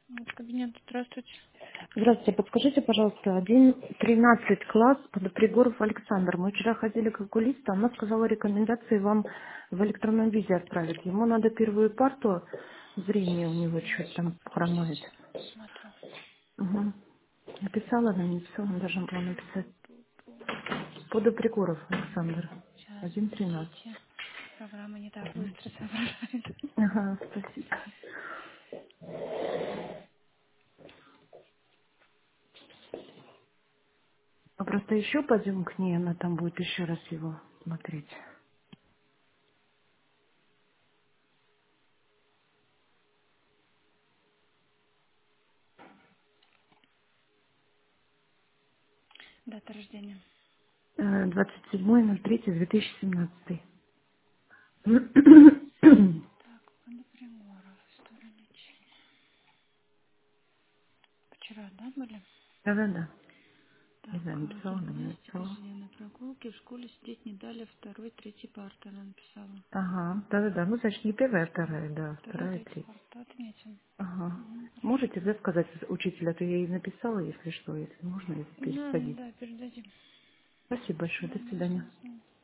Вот кабинет, здравствуйте. Здравствуйте, подскажите, пожалуйста, 1.13 класс Подопригоров Александр. Мы вчера ходили к окулисту, она сказала рекомендации вам в электронном виде отправить. Ему надо первую парту, зрение у него что-то там хромает. Смотрю. Угу. Написала она, не написала, она должна была написать. Пу-пу-пу. Подопригоров Александр, Сейчас, 1.13. подождите. Программа не так быстро соображает. Ага, спасибо. А просто еще пойдем к ней, она там будет еще раз его смотреть. Дата рождения. 27.03.2017. Так, Подопригоров. История лечения. Вчера, да, были? Да-да-да. Не Так, знаю, написала она, не гимнастика, написала. ежедневные прогулки. В школе сидеть не дали второй, третий парты, она написала. Ага, да-да-да. Ну, значит, не первая, а вторая, да. Второй, Вторая, третий третья. парты отметим. Ага. Угу. Можете, да, сказать учителю, а то я ей написала, если что, если можно, если Да, пересадить. да, передадим. Спасибо большое, Да, до не свидания. вопрос.